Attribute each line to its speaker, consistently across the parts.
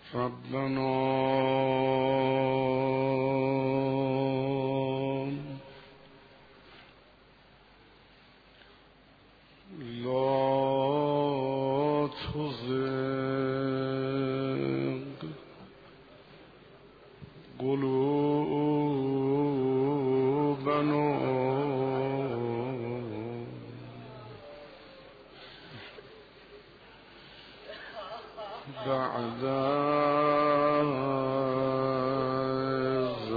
Speaker 1: ربنا لا تزغ قلوبنا بعد إذ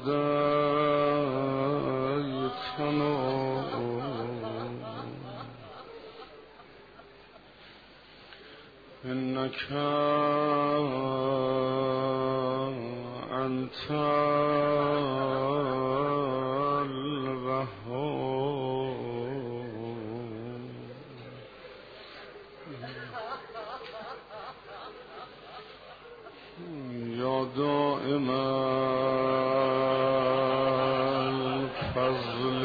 Speaker 1: هديتنا إنك أنت يا دائم الفضل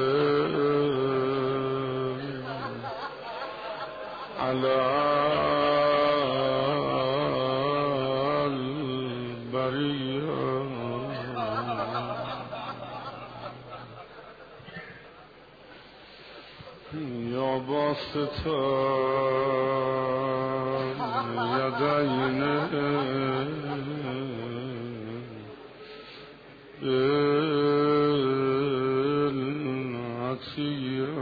Speaker 1: على البرية يا باسط اليدين بالعطية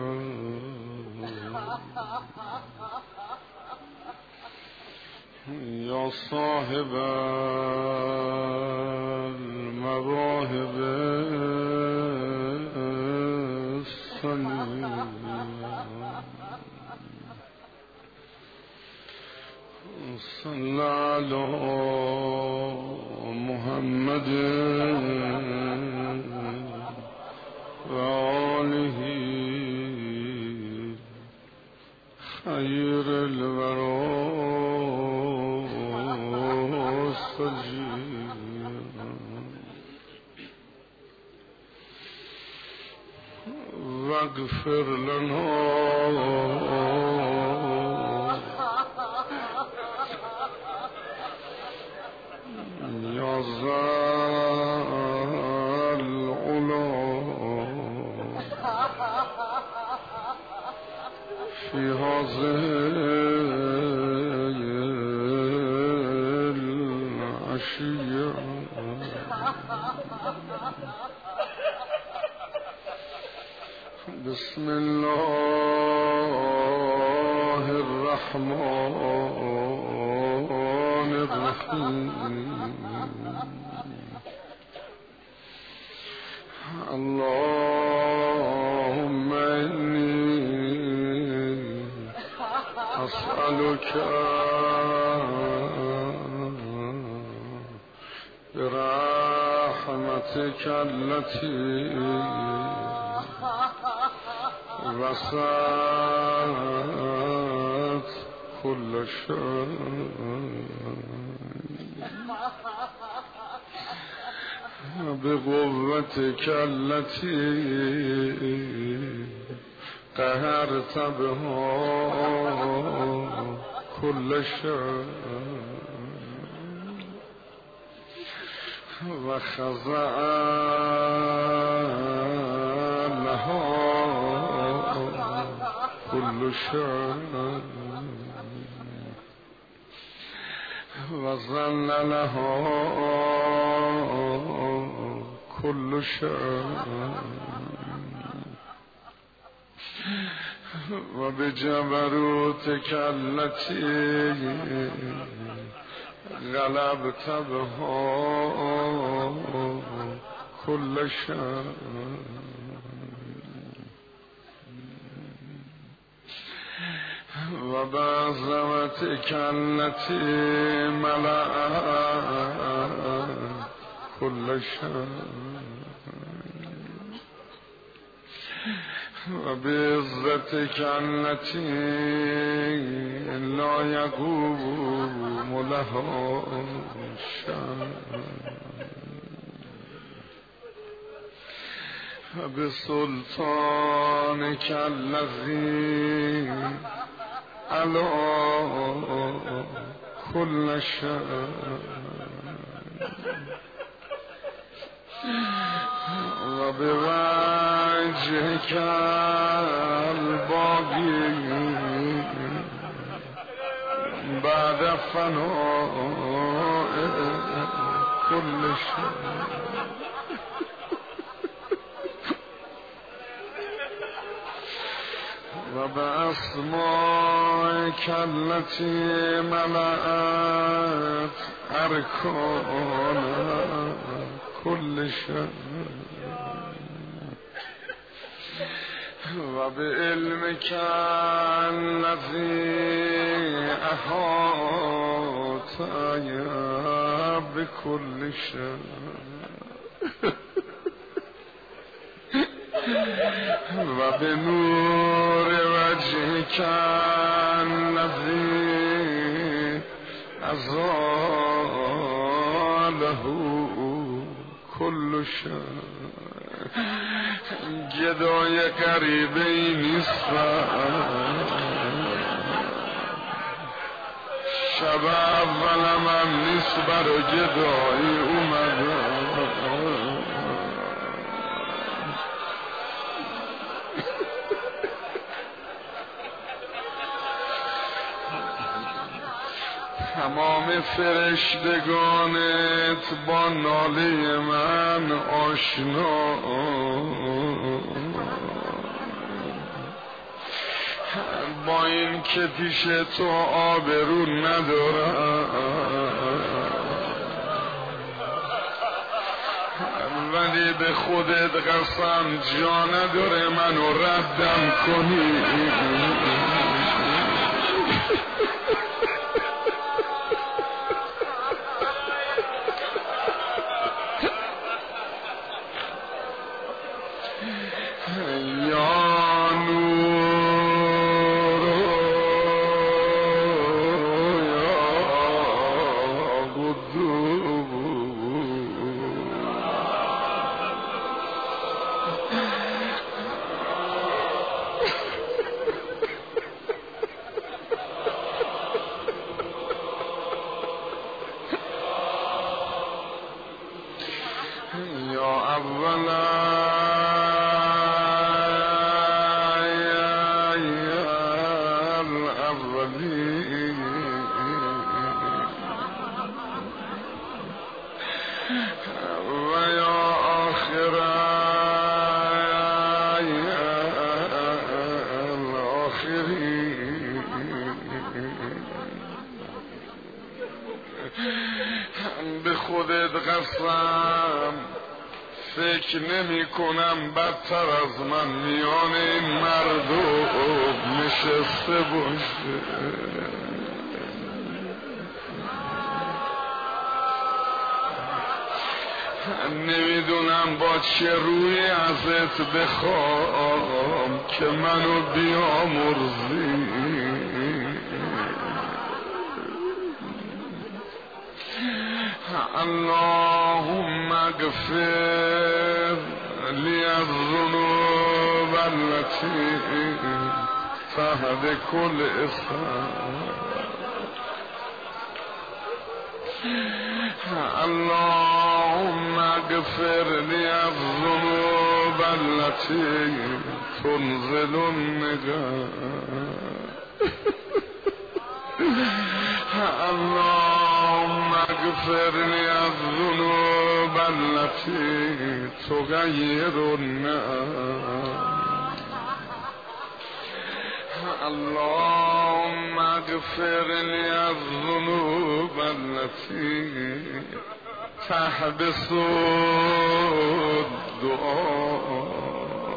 Speaker 1: يا صاحب المواهب الصنية صلى على محمد وآله خير الورى واغفر لنا يا ذا العلا في هذه العشية بسم الله الرحمن الرحيم اللهم إني أسألك برحمتك التي وسعت كل شيء بقوتك التي قهرت بها كل شيء وخضع لها كل شيء وظل لها كل شيء وبجبروتك التي غلبت بها كل شيء وبعظمتك التي ملأت كل شيء وبعزتك التي لا يقوم لها شيء وبسلطانك الذي على كل شيء وبوجهك الباقي بعد فناء كل شيء وبأسمائك التي ملأت أركان كل شيء وبعلمك الذي أحاط بكل شيء وبنور وجهك الذي أزاله كل شيء گدای غریبه نیستم شب اولم هم نیست برای گدایی اومدم تمام فرشتگانت با ناله من آشنا با این که پیش تو آبرو ندارم ولی به خودت قسم جا نداره منو ردم کنی به خودت قسم فکر نمی کنم بدتر از من میان این مردم نشسته باشه نمیدونم با چه روی ازت بخوام که منو بیامرزی اللهم اغفر لی الذنوب التي تحت كل اسم اللهم اغفر لی الذنوب التي تنزل النجاة اللهم اغفر لي الذنوب التي تغير النعم اللهم اغفر لي الذنوب التي تحبس الدعاء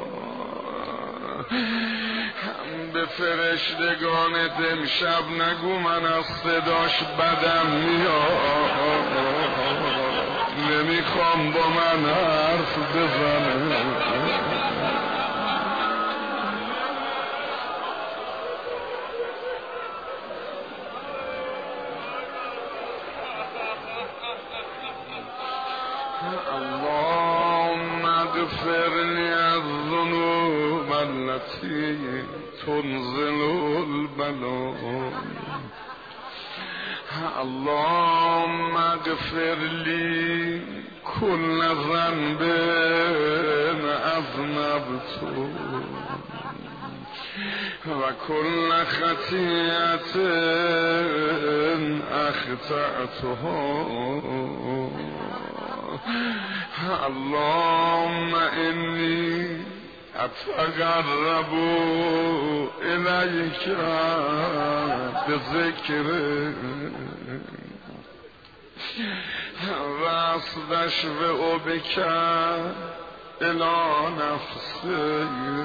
Speaker 1: به فرشتگانت امشب نگو من از صداش بدم میاد نمیخوام با من حرف بزنه اللهم اغفر لي الذنوب التي تنزل البلاء اللهم اغفر لي كل ذنب اذنبته و كل خطیئت اخطأته اللهم انی اتقرب الیک بذکرک و استشفع بک الی نفسی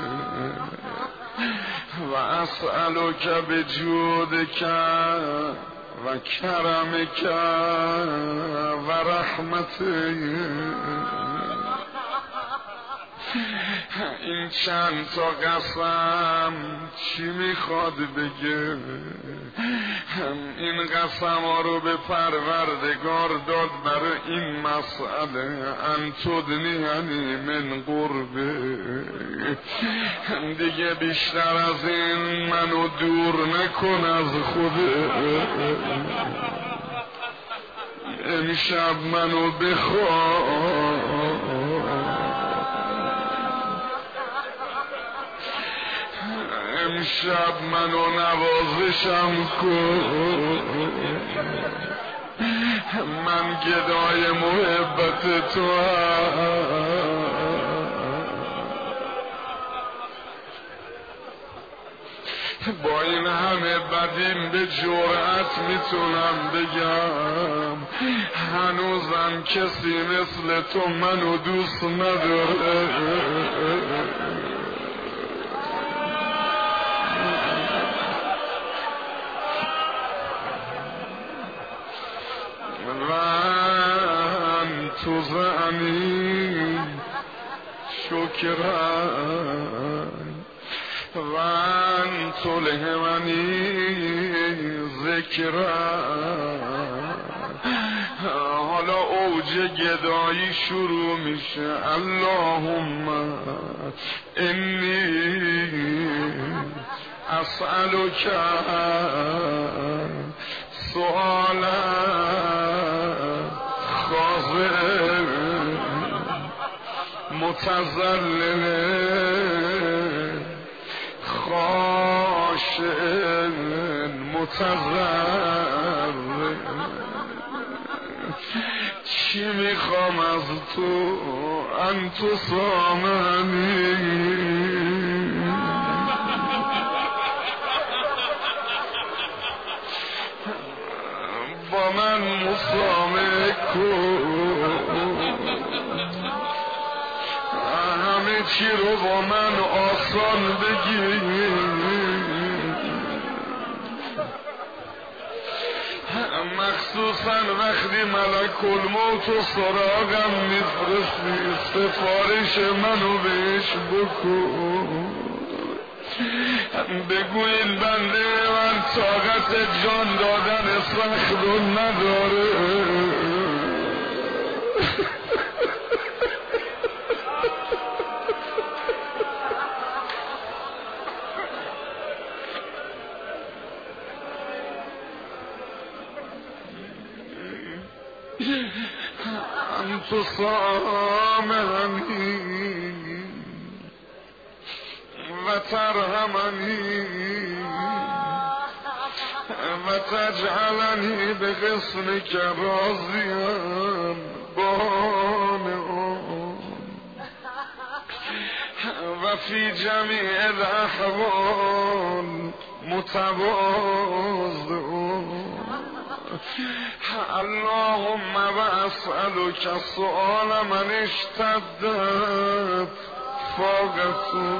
Speaker 1: و اسألک بجودک و کرمک و رحمتک. این چند تا قسم چی میخواد بگه؟ این قسم ها رو به پروردگار داد برای این مسئله ان تدنیانی من قربه. دیگه بیشتر از این منو دور نکن از خوده. امشب منو بخواه، امشب منو نوازشم کن، من گدای محبت تو با این همه بدیم به جرأت میتونم بگم هنوزم کسی مثل تو منو دوست نداره. تو زنی شکران و تو لهمنی ذکران. حالا اوج گدایی شروع میشه. اللهم انی اسألک سؤالا خاضع متذلل خاشع متضرع. چی میخوام از تو؟ انت سامنی با من مسامح کن، همه چی رو با من آسان بگیر. مخصوصا وقتی ملک الموت و سراغم میفرستی سفارش منو بهش بکن. بگوین بنده من طاقت جان دادن سخت رو نداره. انت سامحنی و ترحمنی و تجعلنی به قسمک راضیان بانعم و فی جمیع الاحوال متواضع. اللهم و اسألک سؤال من اشتدت فاقته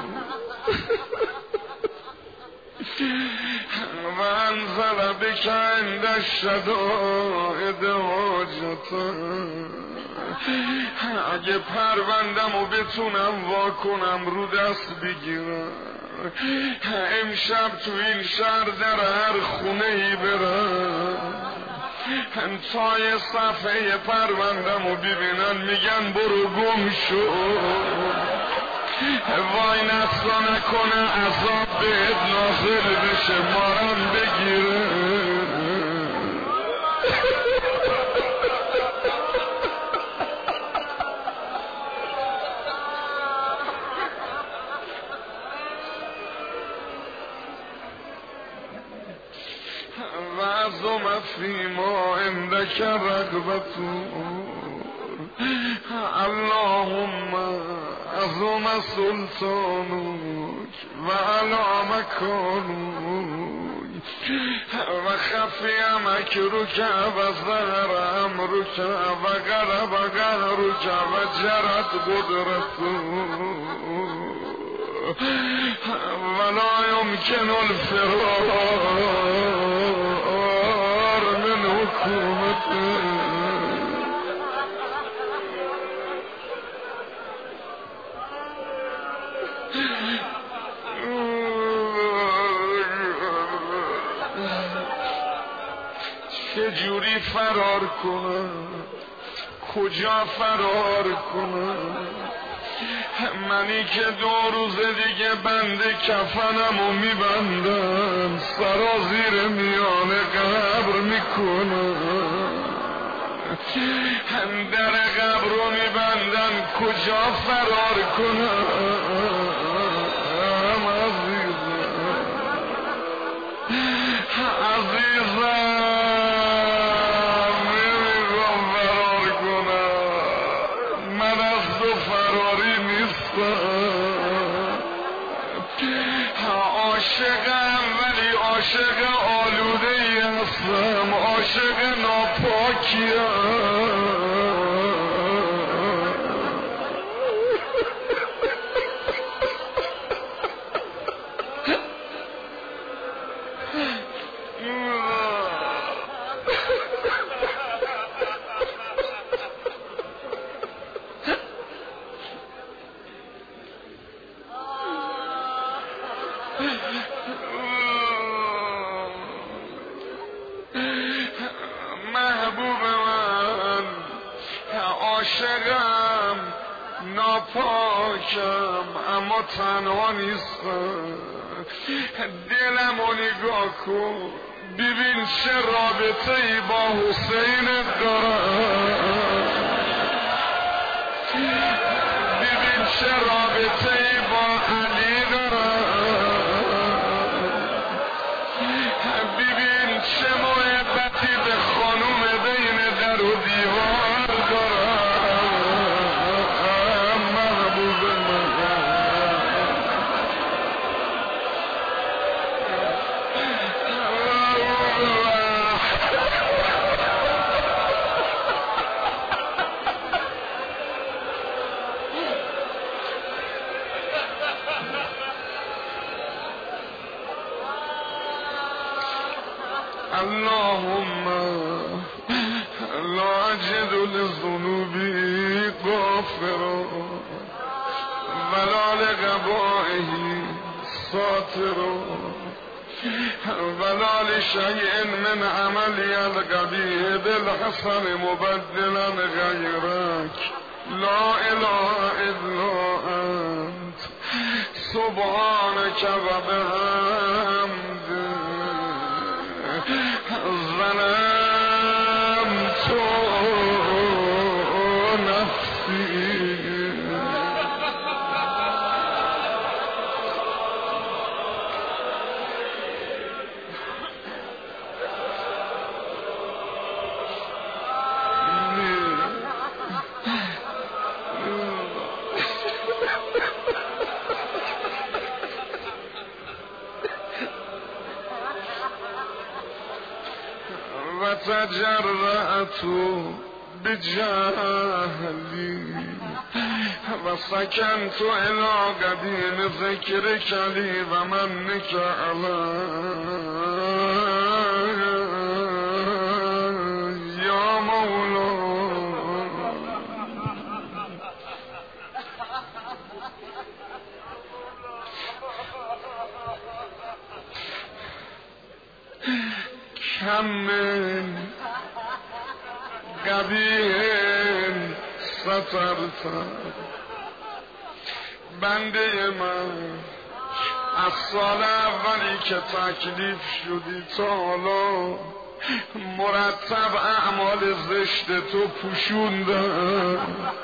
Speaker 1: و انزل بک عند الشدائد حاجته. اگه پروندمو بتونم واکنم رو دست بگیرم امشب تو این شهر در هر خونه ای برم تای صفحه پروندمو ببینن میگن برو گم شو. وای نسا نکنه عذاب بهت نازل بشه مارم بگیره. عندك رغبة اللهم عظم سلطانك وعلى مكانك وخفي مكرك وظهر أمرك وغلب قهرك وجرت قدرتك ولا يمكن الفرار من حكومتك چجوری فرار کنم کجا فرار کنم منی که 2 روز دیگه بند کفنمو میبندم سرازیر میان قبر میکنم در قبر رو میبندم کجا فرار کنم عزیزم عاشقم ولی عاشق آلوده ای هستم عاشق ناپاکیم محبوب من عاشقم ناپاکم اما تنها نیستم دلمو نگاه کن ببین چه رابطه ای با حسین دارم ببین چه رابطه ای با علی دارم ببین چه محبتی به خانوم بین در و دیوار دارم محبوب من اللهم لا أجد لذنوبي غافرا ولا لقبائه ساترا ولا لشيء من عملي القبيح بالحسن مبدلا غيرك لا إله إلا أنت سبحانك وبحمدك ظلمت نفسي وتجرأت بجهلي وسكنت إلى قديم ذكرك لي ومنك علي يا مولاي كم من قبیح سترت بنده من از سال اولی که تکلیف شدی تا حالا مرتب اعمال زشت تو پوشوندم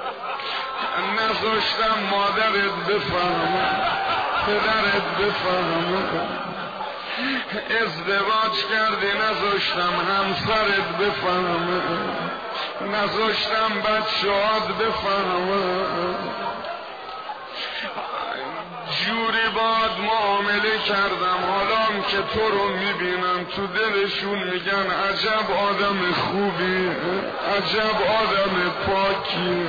Speaker 1: نذاشتم مادرت بفهمه پدرت بفهمه ازدواج کردی نذاشتم همسرت بفهمه، نذاشتم بچه‌هات بفهمه، جوری باد معامله کردم حالام که تو رو میبینم تو دلشون میگن عجب آدم خوبی، عجب آدم پاکی.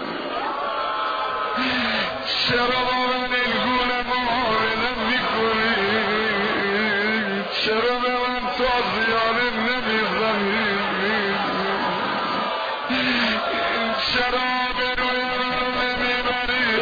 Speaker 1: چرا با من این گونه معامله میکنی؟ چرا به من تازیانه نمیزنی؟ چرا به روی من نمیبری؟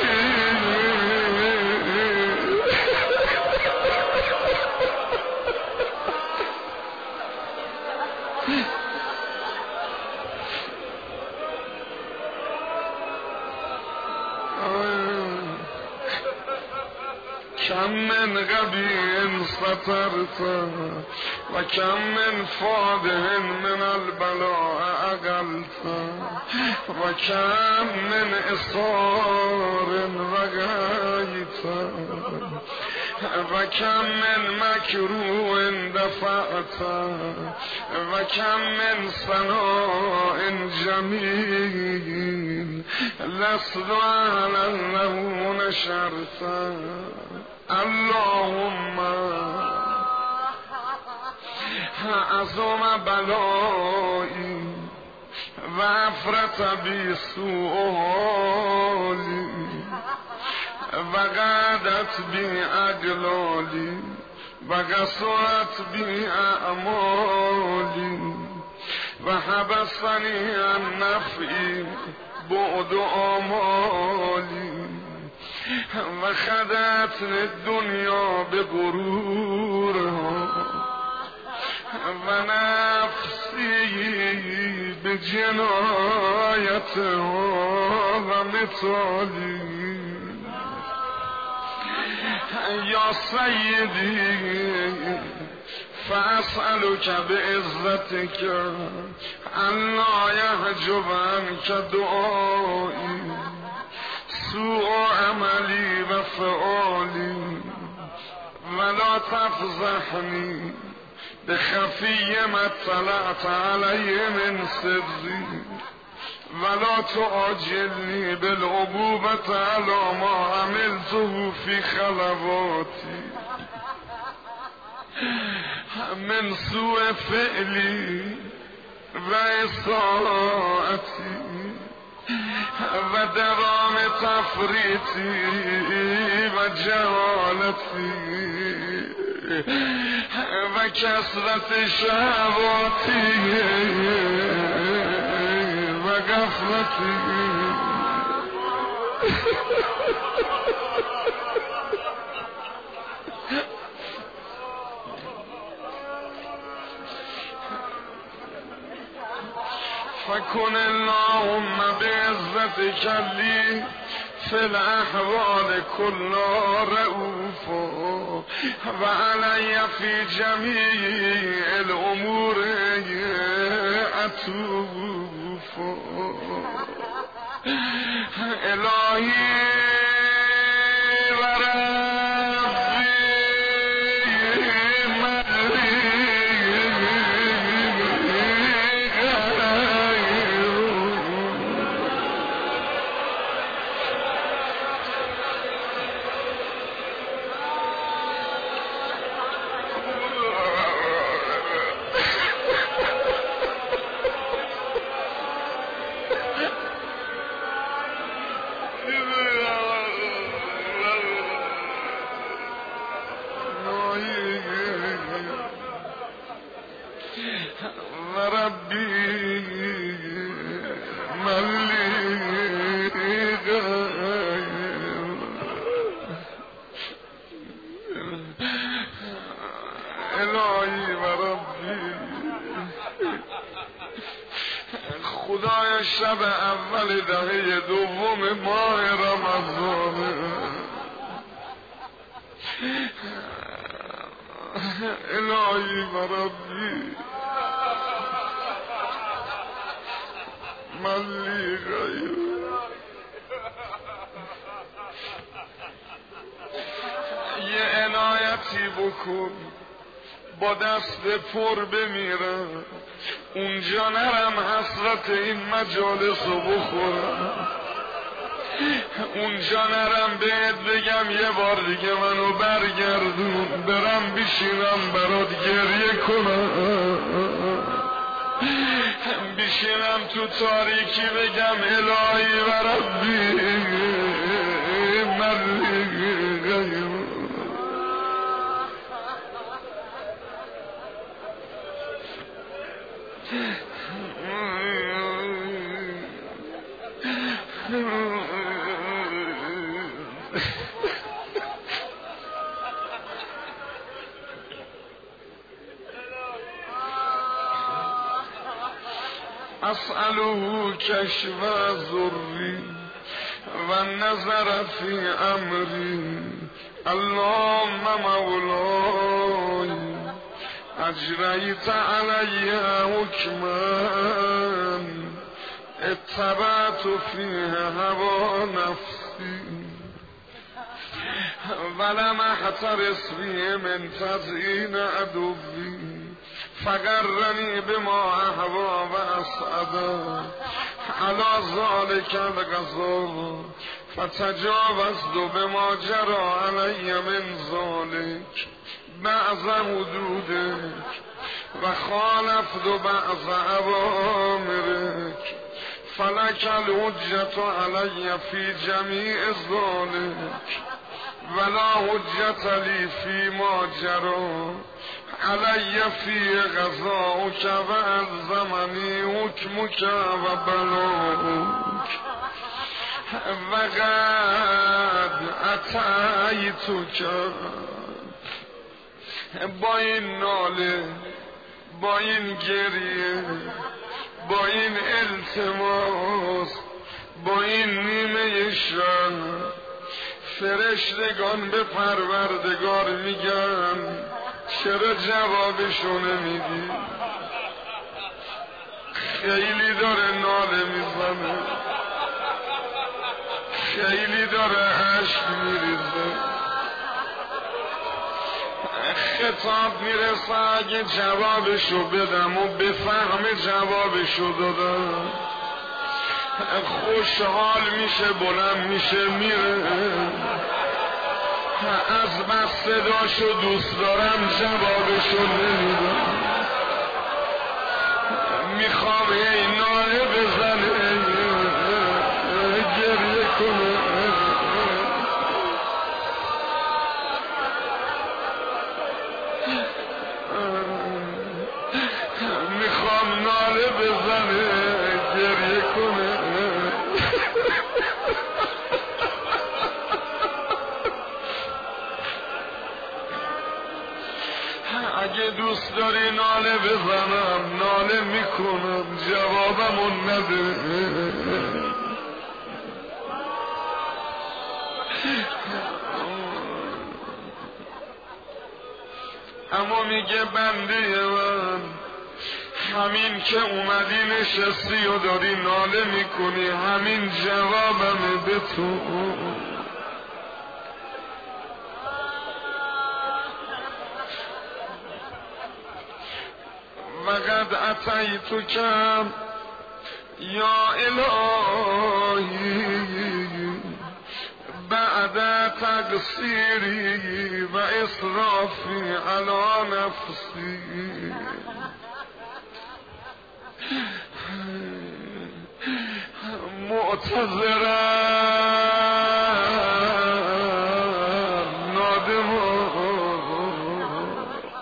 Speaker 1: کم من غبی سترت و کم من فاده من البلاء اقلت و کم من اصار وقیت و کم من مکروه دفعت و کم من ثناء جمیل لست علی له نشرت. اللهم عظم بلایی و افرط بی سوء حالی و قعدت بی اقلالی و قصرت بی اعمالی و حبسنی عن نفعی بعد آمالی و خدعتنی دنیا به غرورها و نفسی به جنایتها و مثالی. یا سیدی فاسألک بعزتک ان لا یحجب عنک دعایی سوء عملی و فعالی ولا تفضحنی بخفی ما اطلعت علی من سری ولا تعجلنی بالعقوبة علی ما عملته فی خلواتی من سوء فعلی و اساءتی و دوام تفریطی و جهالتی و کثرت شهواتی و غفلتی. فکن اللهم بعزتک لی فی الاحوال کلا رؤوفا و علی فی جمیع الامور عطوفا. الهی و خدای شب اول دهه دوم ماه رمضان الهی و ربی من لی غیر یه عنایتی بکن با دست پر بمیرم، اونجا نرم حسرت این مجالس رو بخورم، اونجا نرم بهت بگم یه بار دیگه منو برگردون، برم بشینم برات گریه کنم، بشینم تو تاریکی بگم الهی و ربی من اسأله کشف ضری و نظر فی امری، اللهم مولای اجریت علی حکما اتبعت فیه هوا نفسی ولم احترس فیه من تزیین عدوی فقرنی بما احوا و اسعدا علی ذالک القضا فتجاوزت بما جرى علی من ذالک بعض حدودک و خالفت بعض اوامرک فلک الحجة علی فی جمیع ذالک ولا حجة لی فی ما جرى علی فی قضاؤک و الزمنی حکمک و بلاؤک و قد اتیتک. با این ناله، با این گریه، با این التماس، با این نیمه شب فرشتگان به پروردگار میگن چرا جوابشو نمیدی؟ خیلی داره ناله میزنه، خیلی داره عشق میریزه، خطاب میرسه اگه جوابشو بدم و بفهم جوابشو دادم خوشحال میشه، بلند میشه میره، از بس صداشو دوست دارم جوابشو نمیدم، میخوام این ناله بزنه گریه کنه، میخوام ناله بزنه گریه کنه. اگه دوست داری ناله بزنم ناله میکنم، جوابمون نده. اما میگه بنده من همین که اومدی نشستی و داری ناله میکنی همین جوابمه به تو. وقد اتیتک یا الهی بعد تقصیری و اسرافی علی نفسی معتذرم نادمم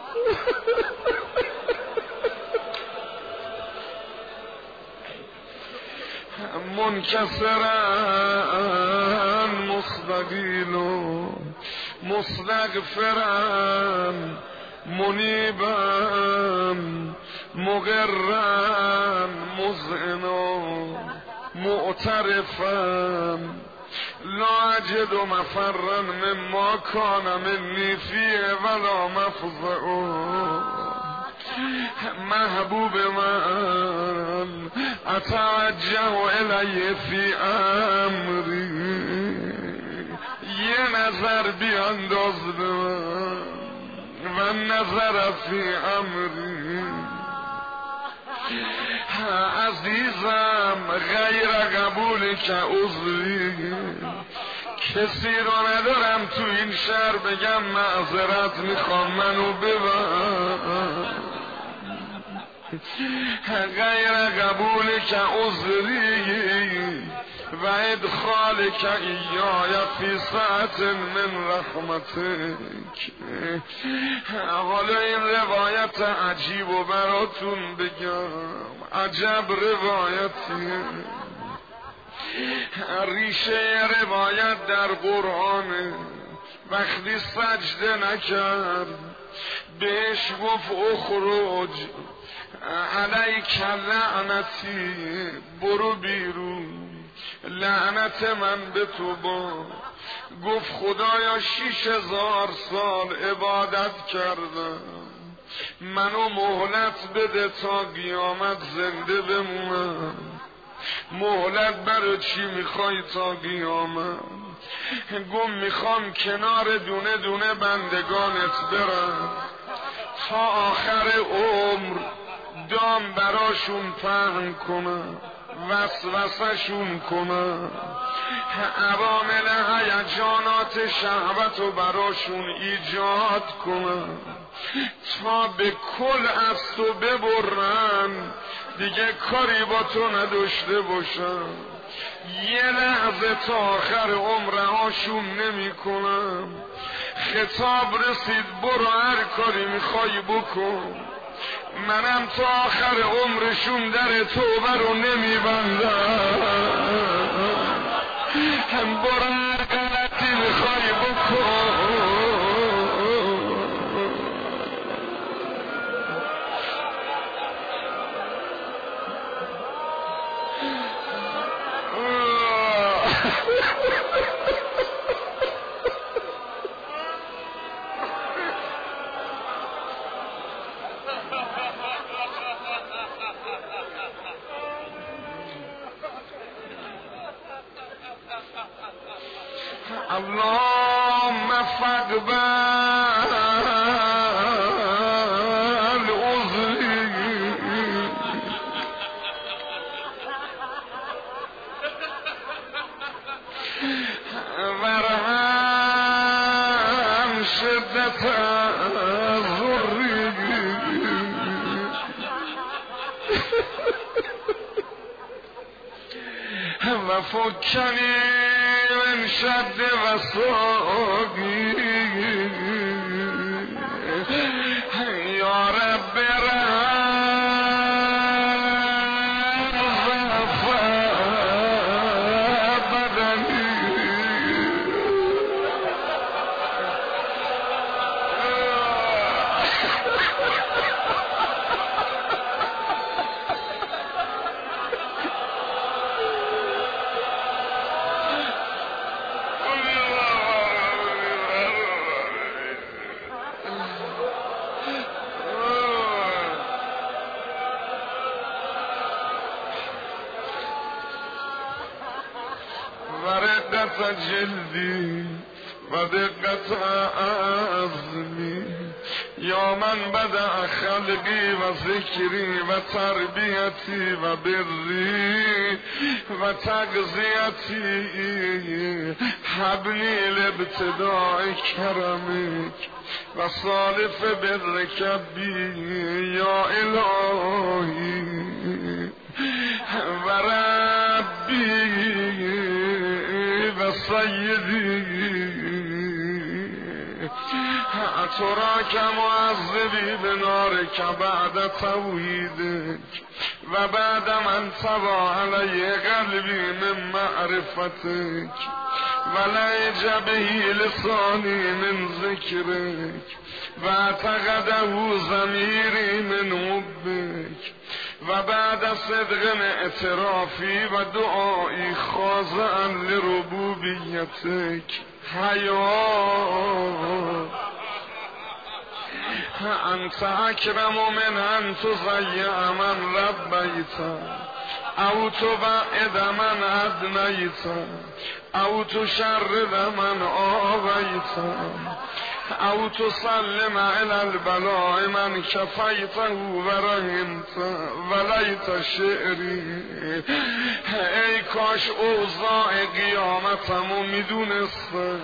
Speaker 1: منکسرا مستقیلا مستغفرا منیبا مقرا مذعنا معترفا لا اجد مفرا مما کان منی فیه ولا مفزعا. محبوب من اتوجه الیه فی امری، یه نظر بیانداز به من و نظر فی امری. عزیزم غیر قبولی که عذری، کسی رو ندارم تو این شهر بگم معذرت میخوام منو ببر. غیر قبولی که عذری و ادخال که ایای فی ساعت من رحمتک. حالا این روایت عجیب و براتون بگم، عجب روایتیه. ریشه روایت در قرآنه. وقتی سجده نکرد بهش گفت اخرج علیک لعنتی، برو بیرون، لعنت من به تو با. گفت خدایا 6000 سال عبادت کردم، منو مهلت بده تا قیامت زنده بمونم. مهلت برای چی میخوای تا قیامت؟ گم میخوام کنار دونه دونه بندگانت برم تا آخر عمر دام براشون پهن کنم، وسوسه‌شون کنم، عوامل هیجانات شهوت رو براشون ایجاد کنم تا به کل از تو ببرن، دیگه کاری با تو نداشته باشم. یه لحظه تا آخر عمر هاشون نمی کنم. خطاب رسید برو هر کاری میخوای بکن، منم تا آخر عمرشون در توبه رو نمی بندم. برو هر غلطی میخوای بکن. اللهم فاقبل عذری وارحم شدت ضری و فکنی من شد وساقی یا رب جلدی و دقت عزمی یا من بدأ خلقی و ذکری و تربیتی و بری و تغذیتی حبنی لابتداء کرمک و صالف برک بی یا الهی و ربی و سیدی تو را که معذبی به نار که بعد توحیدک و بعد من طبع علی قلبی من معرفتک و لعجبه لسانی من ذکرک و اعتقده ضمیری من حبک و بعد صدق اعترافی و دعایی خاضعا لربوبیتک حیات انت اکرم من ان تضیع من ربیتا او تبعد من ادنیتا او تشرد من آویتا او تسلم الى البلاء من کفیته و رحمت ولیت شعری. ای کاش اوضاع قیامتمو میدونستم.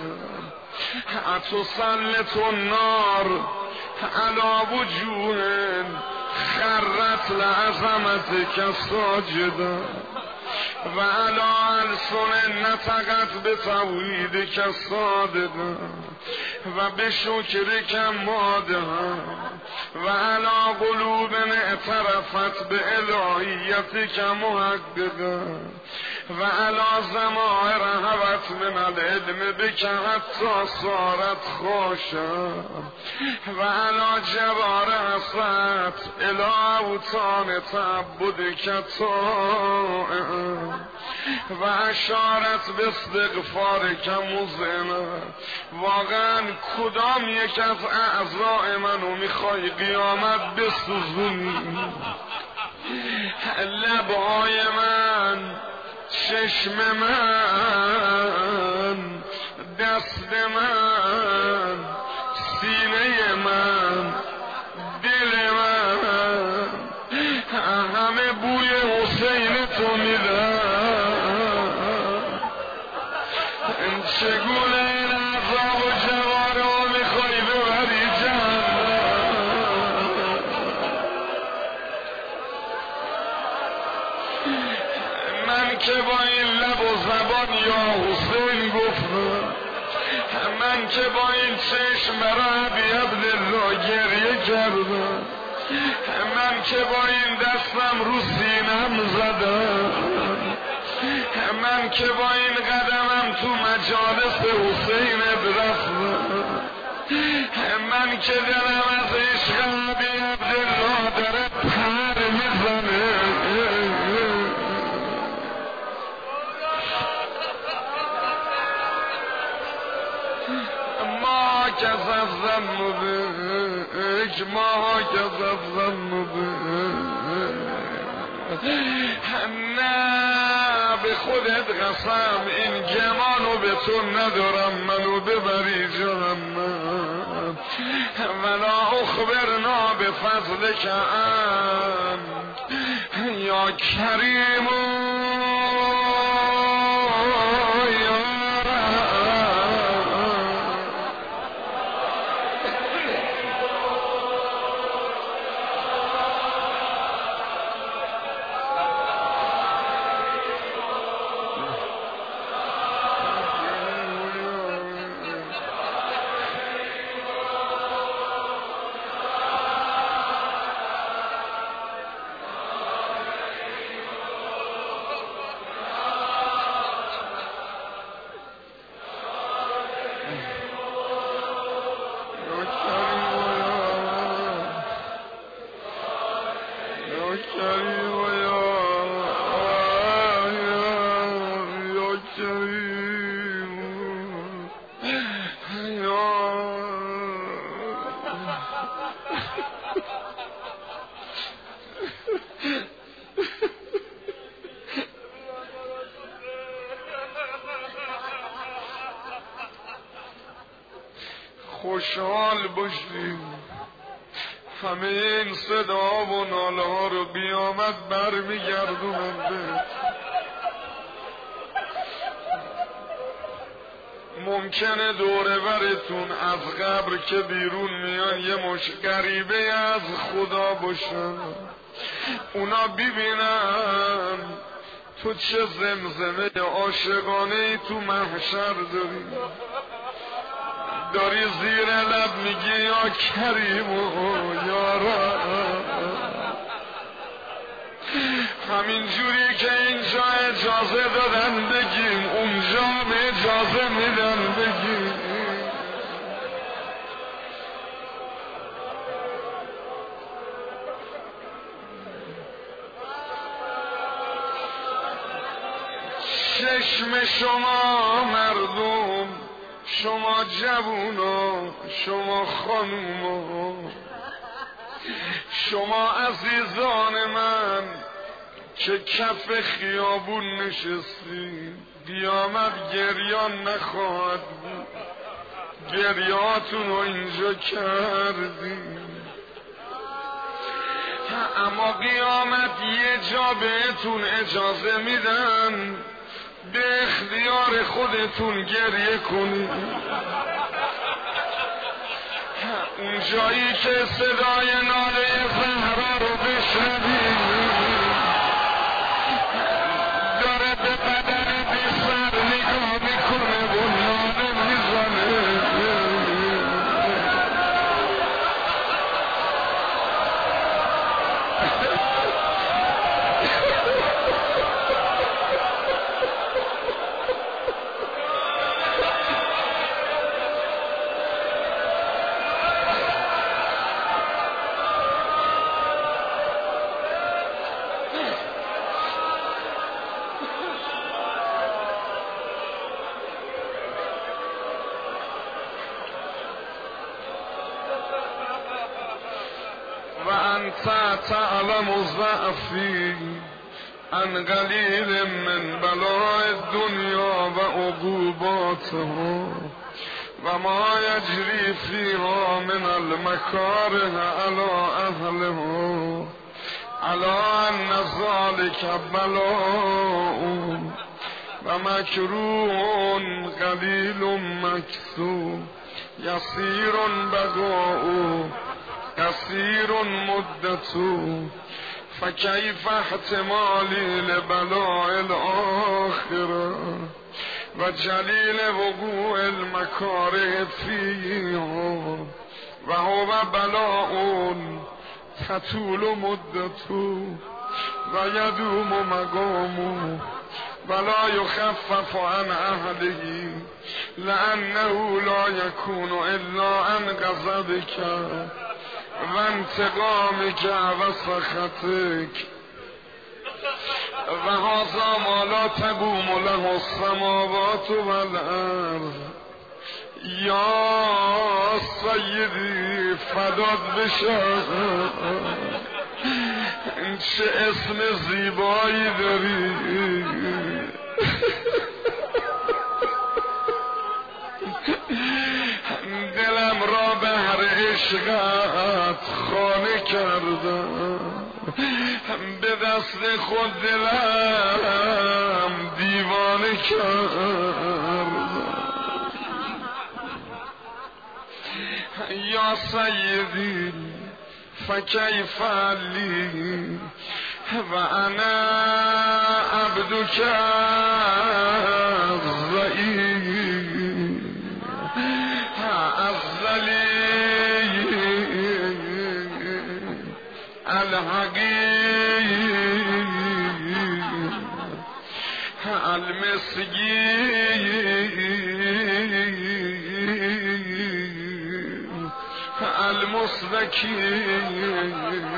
Speaker 1: اتسلط النار علی وجوه خرت لعظمتک ساجدا و علی السن نطقت بتوحیدک صادقا و بشکرک مادها و علی قلوب اعترفت بالهیتک محققا و علی ضمائر هوت من العلم بک حتی صارت خاشا و علی جوار حسرت الی اوطان تعبدک طائعا و اشارت باستغفارک مذعنا. واقعا کدام یک از اعضاء منو میخوای قیامت بسوزونی؟ لبهای من، چشم من، دست من، سینه من، دل من، همه بوی حسین تو میدن. چگونه این اعضا و جواره میخوای ببری جهنم؟ من که با این لب و زبان یا حسین گفتم، من که با این چشم برای ابی عبدالله گریه کردم، من که با این دستم رو سینم زدم، من که با این قدمم تو مجالس حسین رفتم، من که دلم از عشق ابی عبدالله داره پر میزنه. ما کذب ظن بک، ما کذب ظن بک. نه به خودت قسم این گمانو به تو ندارم منو ببری جهنم. ولا اخبرنا به فضل کن یا کریم خوشحال باشیم. همه این صدا و ناله ها رو قیامت برمیگردوننده. ممکنه دوره برتون از قبر که بیرون میان یه مش غریبه از خدا باشن، اونا ببینن تو چه زمزمه عاشقانه ای تو محشر داری زیر لب میگی یا کریم و یا رب. همین جوری که اینجا اجازه دادن بگیم اونجا هم اجازه میدن بگیم. چشم شما مردم، شما جوونا، شما خانوما، شما عزیزان من که کف خیابون نشستین، قیامت گریان نخواهد بود. گریاتون رو اینجا کردیم، اما قیامت یه جا بهتون اجازه میدن به اختیار خودتون گریه کنید. اون جایی که صدای ناله زهرا رو بشنوید، داره به بدن بی سر نگاه میکنه و ناله میزنه. تعلم ضعفی عن قلیل من بلاء الدنیا و عقوباتها و ما یجری فیها من المکاره علی اهلها علی ان ذلک بلاء و مکروه قلیل مکسور یسیر بقاء کثیر مدتو فکیف احتمالی لبلاء الاخره و جلیل وقوع المکاره فیها و هو بلاء تطول مدتو و یدوم مقامو ولا یخفف عن اهله لانه لا یکون الا عن غضبک و انتقامک و سخطک و هذا ما لا تقوم له السماوات والارض. یا سیدی فدات بشم، چه اسم زیبایی داری. دلم را بهر عشقت خانه کردم، به دست خود دلم دیوانه کردم. یا سیدی فکیف لی و انا عبدک الضعیف الذلیل الحقیر المسکین المستکین.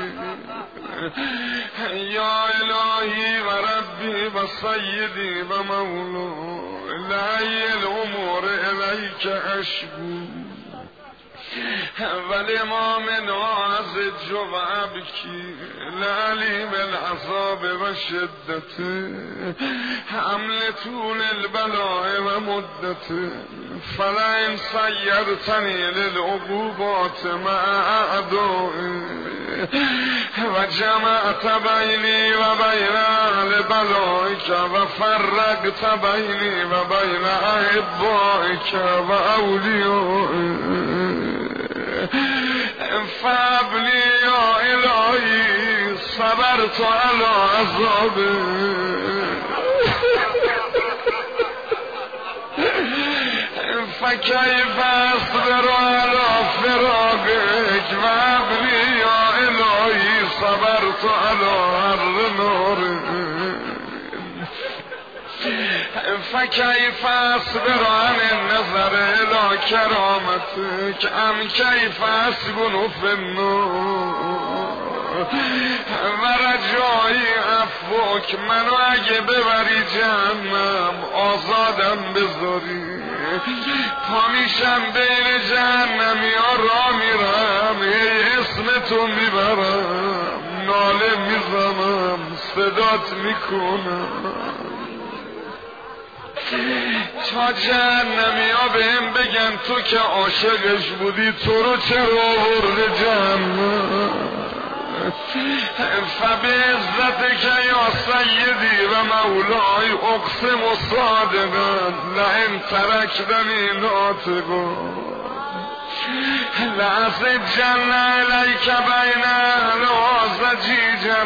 Speaker 1: یا الهی و ربی و سیدی و مولا لعی الامور الیک اشکو ولما من عزج و ابکی لعلیم العذاب و شدت حمل طول البلاء و مدت فلئن سیرتنی للعقوبات مع اعدائي و جمعت بینی و بین اهل بلائک و فرقت بینی و بین احبائک و اولیائک فابلی یا الهی صبرت علی عذابک فکیف اصبر علی فراقک و ابلی یا الهی صبرت علی حر نارک فکیف اصبر عن النظر الى کرامتک ام کیف اسکن فی النار و رجایی عفوک منو اگه ببری جهنم آزادم بذاری پا میشم بین جهنمی ها را میرم اسم تو میبرم ناله میزنم صدات میکنم تا جهنمی ها به هم بگن تو که عاشقش بودی تو رو چرا آورده جهنم؟ فبعزتک یا سیدی و مولای اقسم صادقا لئن ترکتنی ناطقا لأسجن الیک بین اهلها زجیجا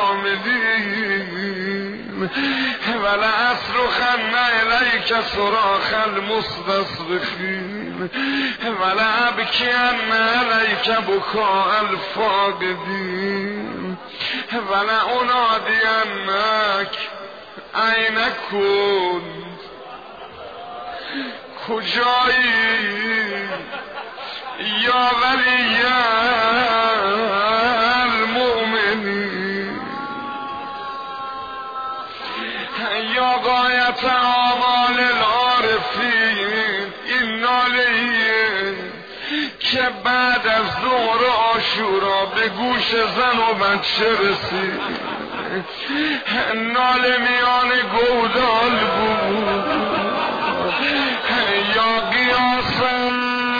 Speaker 1: العامدین ولأصرخن الیک صراخ المستصرخین ولأبکین الیک بکاء الفاقدین ولأنادینک این کنت، کجایی یا ولی المؤمنین یا غایت آمال العارفین. این نالهیه که بعد از ظهر عاشورا به گوش زن و بچه رسید، ناله میان گودال بود یا قیاسم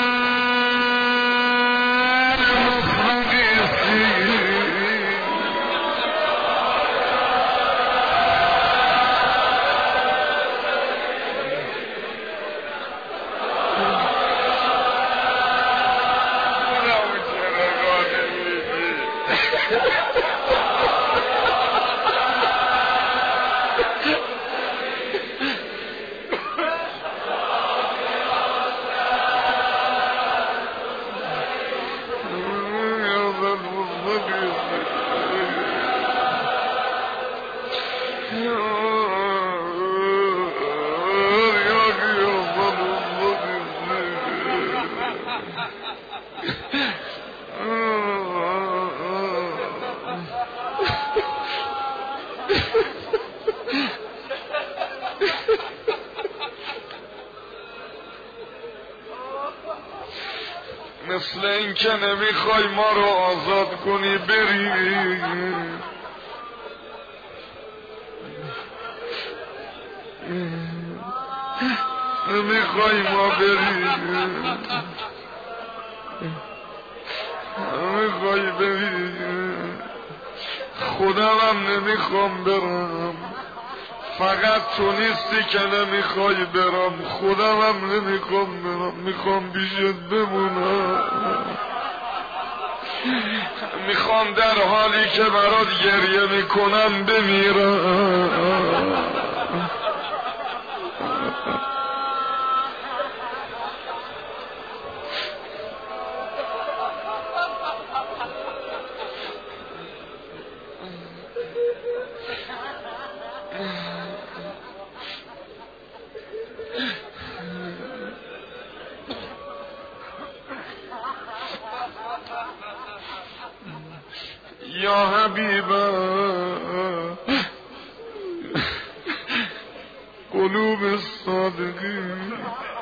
Speaker 1: مثل این که نمیخوای ما رو آزاد کنی بری، نمیخوای ما بری، نمیخوای بری، خودم هم نمیخوام برم، فقط تو نیستی که نمیخوای برم، خودم هم نمیخوام برم، میخوام بیشت بمونم، میخوام در حالی که برات گریه میکنم بمیرم. یا حبیبا قلوب الصادقین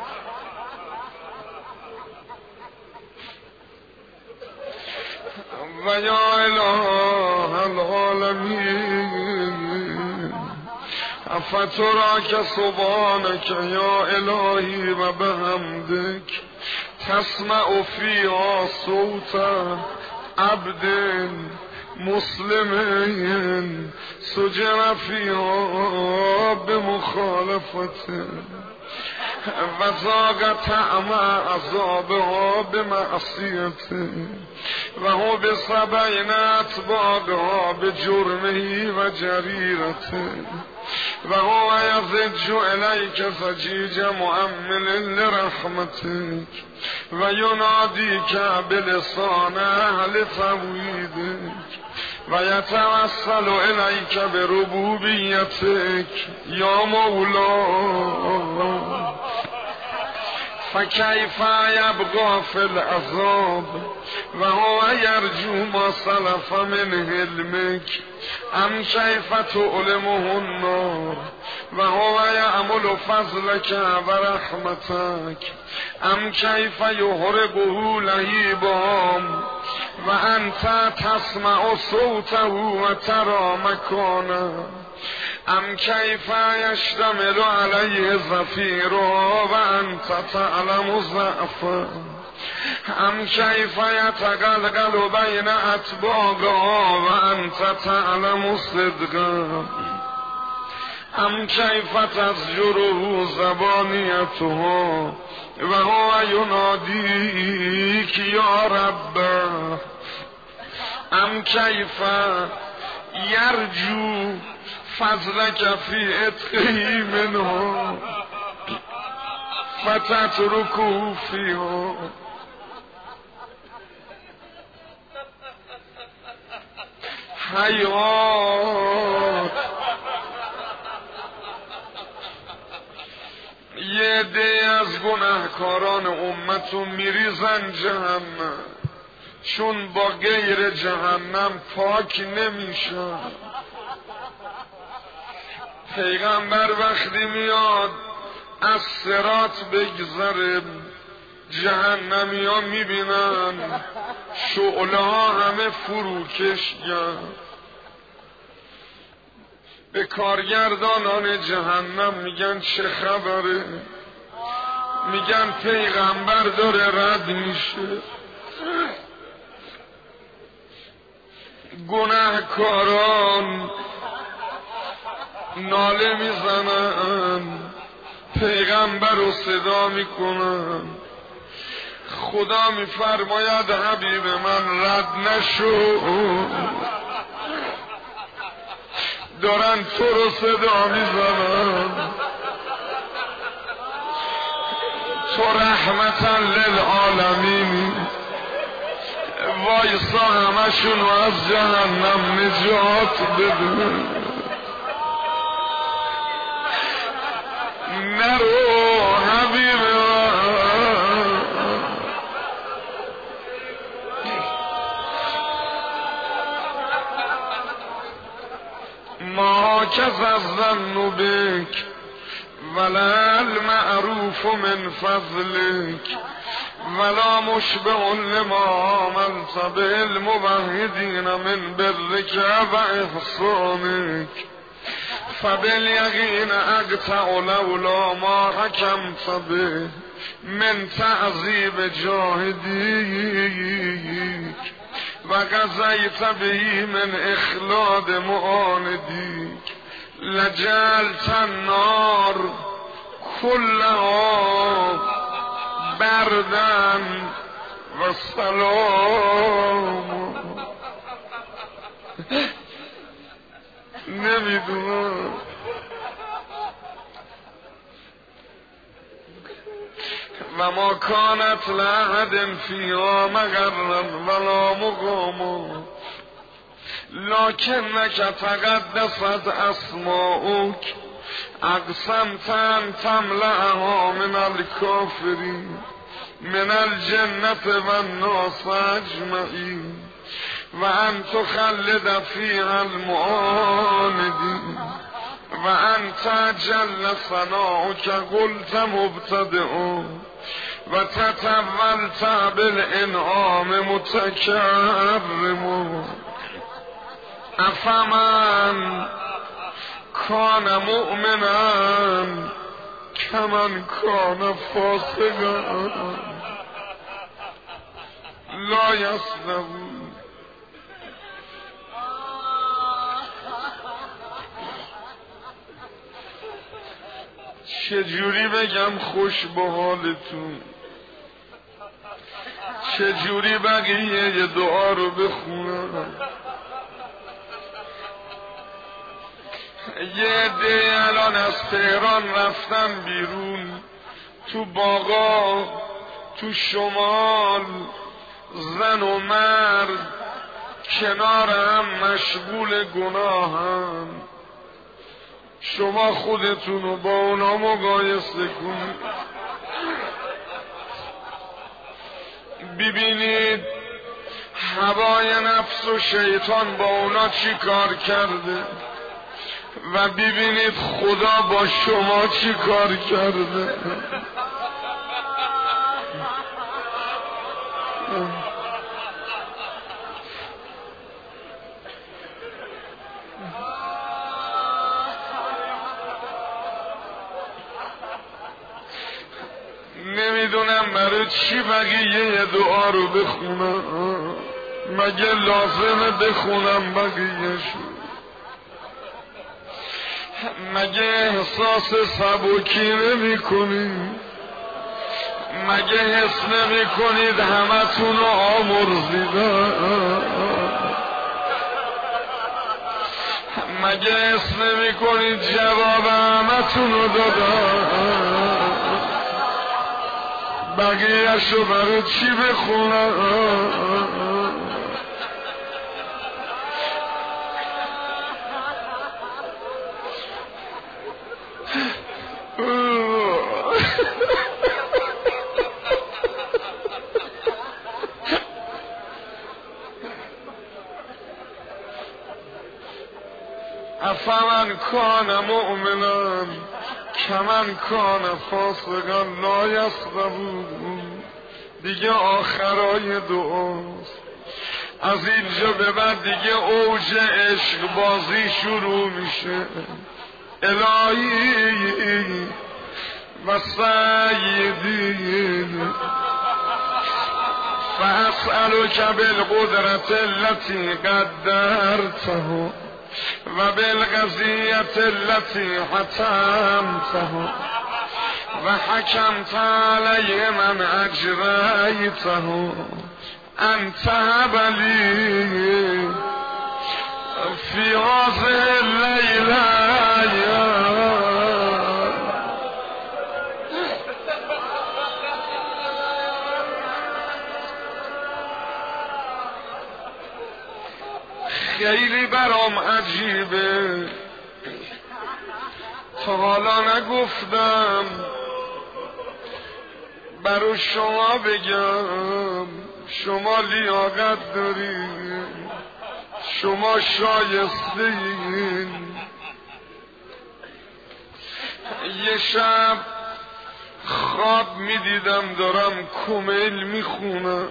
Speaker 1: و یا اله العالمین افتراک سبحانک یا الهی و بحمدک تسمع فیها صوت عبد مسلمین سجن فیها بمخالفته و ذاق طعم عذابها بمعصیته و هو بسبعین اتباعها بجرمه و جریرته و هو یضج الیک ضجیج مؤمل لرحمتک و ینادیک بلسان اهل توحیدک و یتوسل الیک بربوبیتک یا مولا فکیف یبقى فی العذاب و هو یرجو ما سلف من حلمک ام کیف تعلمه النار و هو یعمل فضلک و رحمتک ام کیف یحرقه لهیبام و انت تسمع صوته و ترى مکانه ام کیف یشتمل علیه زفیر و انت تعلم ضعف ام کیف یتقلقل بین اطباقها و انت تعلم صدقا ام کیف تزجره زبانیته و هو ینادیک یا رب ام کیف یرجو فضلک فی عتقه منه فتترکه فیها. حیات یه عده از گناهکاران امتو میریزن جهنم، چون با غیر جهنم پاک نمیشن. پیغمبر وقتی میاد از صراط بگذره، جهنمی ها میبینن شعله ها همه فروکشگن. به کارگردانان جهنم میگن چه خبره؟ میگن پیغمبر داره رد میشه. گناهکاران ناله میزنن، پیغمبر رو صدا میکنن. خدا میفرماید حبیب من رد نشو، دارن تو رو صدا میزنن. تو رحمتا للعالمینی، وایسا همشون رو از جهنم نجات بده. نرو حبیب ما کز الظن بک ولا المعروف من فضلک ولا مشبع لما عملت به الموحدین من برک و احسانک فبالیقین اقطع لولا ما حکمت به من تعذیب جاهدیک و قضیت به من اخلاد معاندیک لجلت النار كلها بردن و سلام. نمیدونم و ما کانت لأحد فیها مقرا ولا مقاما لکنک تقدست اسماؤک اقسمت ان تملأها من الکافرین من الجنة و الناس اجمعین و ان تخلد فیها المعاندین و انت جل ثناؤک قلت مبتدئ و تطولت بالانعام متکرم افمن کان مؤمنا کمن کان فاسقا لا یستوون. چجوری بگم خوش به حالتون؟ چجوری بقیه یه دعا رو بخونم؟ یه عده الان از تهران رفتن بیرون، تو باغا تو شمال زن و مرد کنار هم مشغول گناهن. شما خودتون رو با اونا مقایسه کنید، ببینید هوای نفس و شیطان با اونا چی کار کرده و ببینید خدا با شما چی کار کرده. نمیدونم برای چی بقیه دعا رو بخونم، مگه لازمه بخونم بقیه‌شو؟ مگه احساس سبکی نمی کنید؟ مگه حس نمی کنید همتون رو آمرزیدم؟ مگه حس نمی کنید جواب همتون رو دادم؟ بقیه‌اش رو برای چی بخونم؟ افمن کان مؤمنا کمن کان فاسقا لا یسقمون. دیگه آخرای دعاست. از اینجا به بعد دیگه اوج عشق بازی شروع میشه. الهی و سیدین فاسألک بالقدرة التي قدرته و بالقضیة التي حتمته و حکمت علی من اجریته انت ولی فی هذه اللیلة. خیلی برام عجیبه، تا حالا نگفتم، برای شما بگم شما لیاقت دارین، شما شایسته این. یه شب خواب میدیدم دارم کمیل میخونم،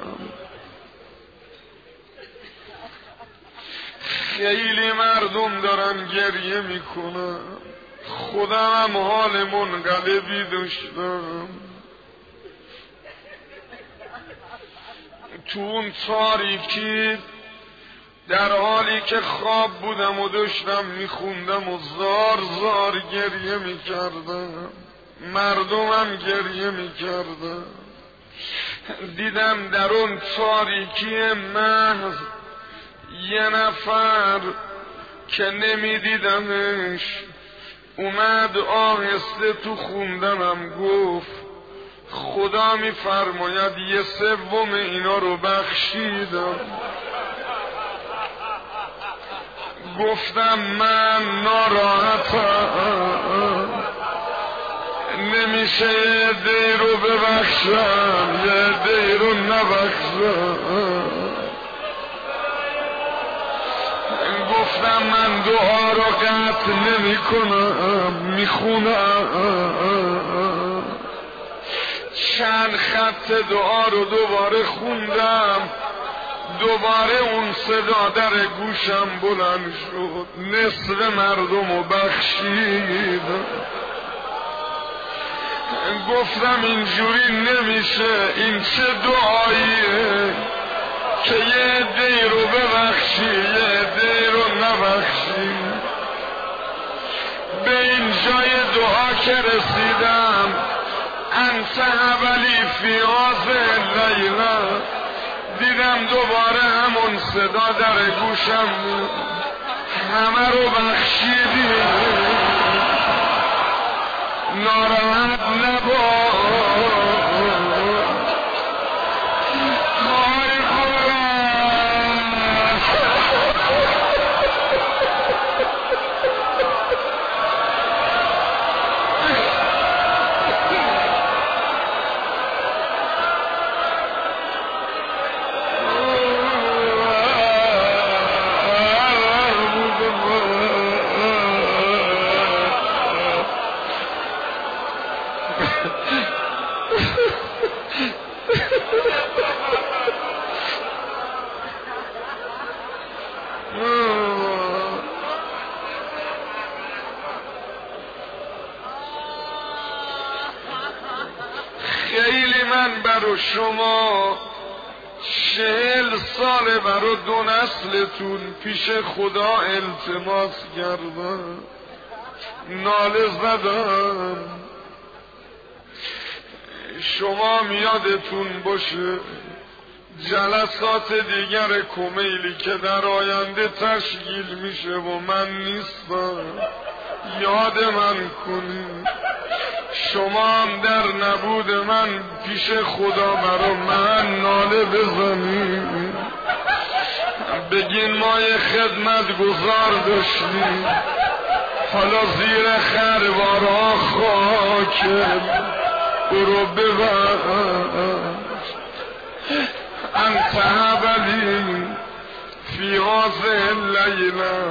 Speaker 1: خیلی مردم دارن گریه میکنن، خودم هم حال منقلبی داشتم. تو اون تاریکی در حالی که خواب بودم و داشتم میخوندم و زار زار گریه میکردم، مردمم گریه میکردم. دیدم در اون تاریکی محض یه نفر که نمیدیدمش اومد آهسته تو خوندنم گفت خدا میفرماید 1/3 اینا رو بخشیدم. گفتم من ناراحتم، نمیشه یه عده‌ای رو ببخشم یه عده‌ای رو نبخشم. گفتم من دعا رو قطع نمی کنم، میخونم. چند خط دعا رو دوباره خوندم، دوباره اون صدا در گوشم بلند شد، نصف مردم رو بخشید. گفتم اینجوری نمیشه، این چه دعاییه که یه عده‌ای رو ببخشی یه عده‌ای رو نبخشی. به این جای دعا که رسیدم انت ولی فی هذه اللیلة، دیدم دوباره همون صدا در گوشم همه رو بخشیدی، ناراحت نباش. برو شما 40 ساله برو 2 نسلتون پیش خدا التماس کردم، ناله زدم. شما میادتون باشه جلسات دیگر کمیلی که در آینده تشکیل میشه و من نیستم یاد من کنید. شما هم در نبود من پیش خدا برا من ناله بزنید، بگین ما یه خدمت گزار داشتیم حالا زیر خروارها خاکم برو ببر. انت حبلی فی هذه اللیله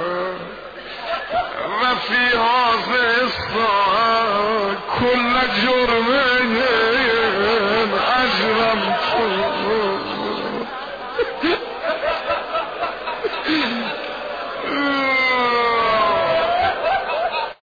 Speaker 1: و فی هذه الساعه کل جرم